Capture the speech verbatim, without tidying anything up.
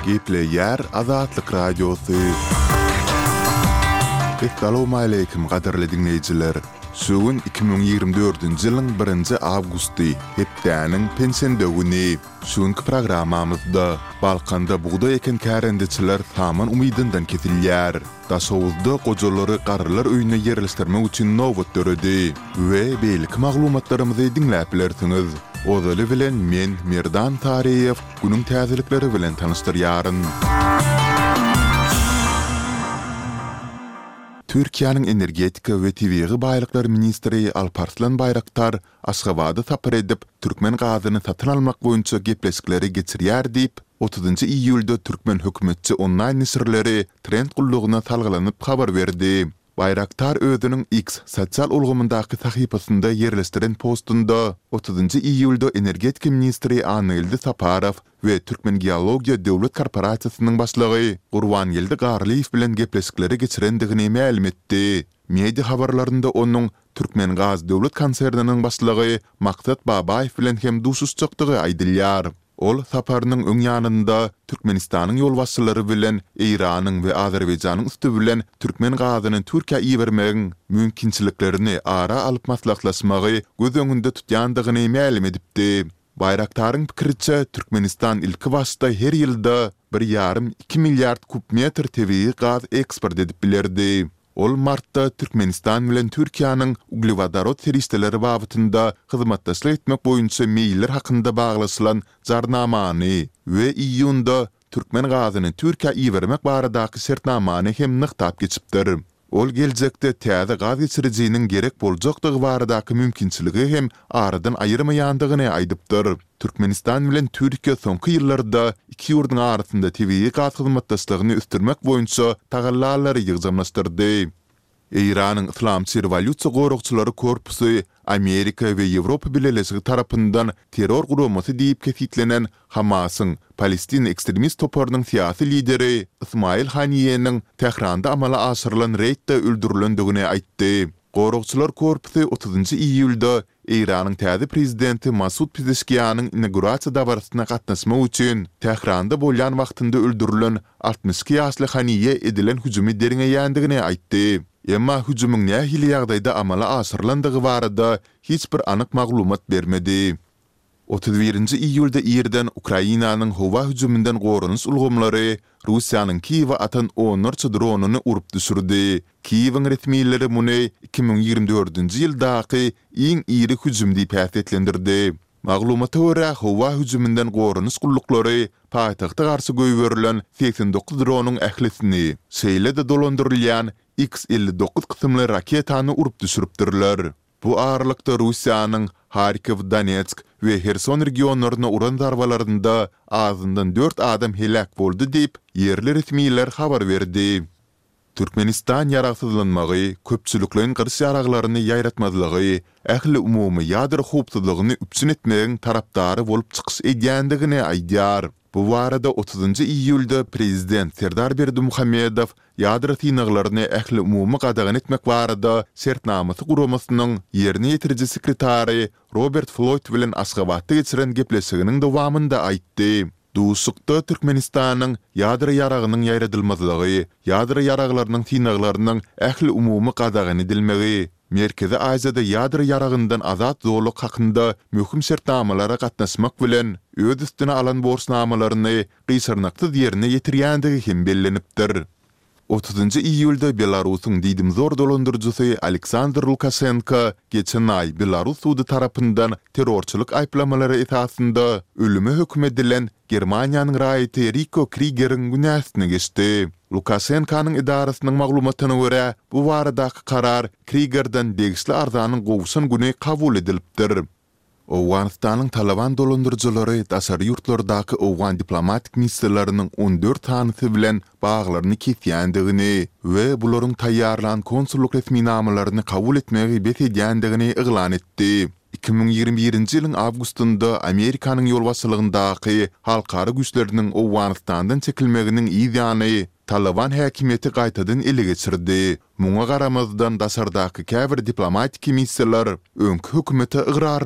Gepleyer Azatlyk Radiosu. Assalamu alaykum gaderli dinleyijiler. Şugun iki bin ýygrimi dördünji ýylyň birinji awgusty, hepdäniň pensiýa güni. Şuňky programmamyzda Balkanda buğday eken kärendeçiler taman umydyndan kesilýär. Daşowuzda gojalary garrylar öýüne ýerleşdirmek üçin nowbat döredi we beýlik maglumatlarymyzy dinläp bilersiňiz. Ozaly bilen men Merdan Tariýew günüň täzelikleri bilen tanışdyrýaryn. Türkiýanyň energetika we tebigy baýlyklar ministri Alparslan Bayraktar Aşgabatda tapyr edip türkmen gazyny satyn almak boýunça gepleşikleri geçirýär diýip otuzynjy iýulda türkmen hökümetçi online nisirleri trend gulluguna salgylanyp habar berdi. Bayraktar özüniň X sosial ulgamyndaky sahypasynda ýerleşdiren postunda otuzynjy iýulda energetika ministri Anyldy Saparow we Türkmen Geologiya Döwlet Korporasiýasynyň başlygy Gurwan Ýyldy Garlyýew bilen gepleşikleri geçirendigini ma'lum etdi. Media habarlarynda onuň Türkmen Gaz Döwlet konserniniň başlygy Maksat Babaýew bilen hem duşuşçykdygy aýdylýar. Ol saparynyň öň ýanynda Türkmenistanyň ýolbaşçylary bilen Iranyň we Azerbaýjanyň üstü bilen türkmen gazyny Türkiýe iýermegiň mümkinçiliklerini ara alyp maslahatlaşmagy göz öňünde tutýandygyny ma'lum edipdi. Bayraktaryň pikiriçe Türkmenistan ilki başda her ýylda bir ýarym iki milliard kub metr tebii gaz eksport edip bilerdi. Ol martda Türkmenistan bilen Türkiýanyň uglevodorod seristeleri babynda hyzmatdaşlyk etmek boýunça meýiller hakynda baglaşylan jarnamany we iýunda türkmen gazyny Türkiýe iýermek baradaky şertnamany hem nykdap geçipdir. Ol geljekde täze gaz geçirjiginiň gerek boljakdygy baradaky mümkinçiligi hem aradan aýyrmaýandygyny aýdypdyr. Türkmenistan bilen Türkiýe soňky ýyllarda iki ýurduň arasynda tebii gaz hyzmatdaşlygyny üstürmek boýunça tagallalary ýygramlaşdyrdy. İranyň Islamçy Rewolýusiýa gorukçylary korpusy Amerika we Ýewropa Birleşigi tarapyndan terror gurumasy diýip kefitlenen Hamasyň Palestina ekstremist toparynyň syýasy lideri Ismail Haniýeň Tehranda amala aşyrylan reýtde öldürilendigini aýtdy. Gorukçylar korpusy otuzynjy iýulda İranyň täze prezidenti Masud Pezeshkianyň inaugurasiýa dawaryna gatnaşmak üçin Tehranda bolýan wagtynda öldürilen altmış iki ýaşly Haniýe edilen hüjumy deriňe ýandygyny aýtdy. Emma hüjümüň nähili ýagdaýda amala aşyrylandygy barada hiç bir anyk maglumat bermedi. otuz birinji iýulda ýerden Ukrainanyň howa hüjümünden gorunuş ulgamlary Russiýanyň Kiýewe atan onlarça dronuny urup düşürdi. Kiýewiň resmiýetleri muny iki bin ýygrimi dördünji ýyldaky iň iri hüjüm diýip häsiýetlendirdi. Maglumata görä howa hüjümünden gorunuş gullukları paýtagta garşy göýberilen seksen dokuz dronuň ählisini şeýlede dolandyrylýan X elli dokuz kysymly raketany urup düşüripdirler. Bu aralykda Russiýanyň Harkiv, Donetsk we Herson regionlaryna uran darbalarynda azyndan dört adam helak boldy diýip ýerli resmiýetler habar berdi. Türkmenistan ýaragsyzlanmagy, köpçüliklerin gyrş ýaraglaryny ýaýratmazlygy, ähli umumy ýadyr howpsuzlygyny üpsün etmegiň tarapdary bolup çykyş edýändigini aýdýar. Bu barada otuzynjy iýulda prezident Serdar Berdimuhammedow ýadyr synaklaryny ähli umumy gadagan etmek barada şertnamasy guramasynyň ýerine ýetiriji sekretary Robert Floyd bilen Aşgabatda geçiren gepleşiginiň dowamynda aýtdy. Duşukda Türkmenistanyň ýadyr ýaragynyň ýaýradylmazlygy, ýadyr ýaraglarynyň synaklarynyň ähli umumy gadagan edilmegi, Merkezi Aziýada ýadyr ýaragyndan azat zorluk hakynda möhüm şertnamalara gatnaşmak bilen öz üstüne alan borsnamalaryny gysarnaksyz ýerine ýetirýändigi hem bellenipdir. otuzynjy iýulda Belarusyň diýdim zor dolandyrjysy Aleksandr Lukashenko geçen ay Belarus sudy tarapyndan terrorçylyk aýplamalary esasynda ölüme hökm edilen Germaniýanyň raýaty Rico Krieger'iň günäsine geçdi. Lukashenkonyň idarasynyň maglumatyna görä bu baradaky karar Krieger'den degişli arzanyň gowşan güni kabul edilipdir. Owganistanyň Taliban dolandyrjylary daşary ýurtlardaky owgan diplomatik missiýalarynyň on dört tanysy bilen baglaryny kesýändigini we bularyň taýýarlan konsulluk resmiýnamalaryny kabul etmegi besedýändigini iglan etdi. iki bin ýygrimi birinji ýylyň awgustynda Amerikanyň ýolbaşçylygyndaky halkara güýçleriniň Owganistandan çekilmeginiň ýygyny Taliban häkimiýeti gaýtadan ele geçirdi. Muňa garamazdan daşardaky käbir diplomatik missiýalar öňkü hökümete ygrar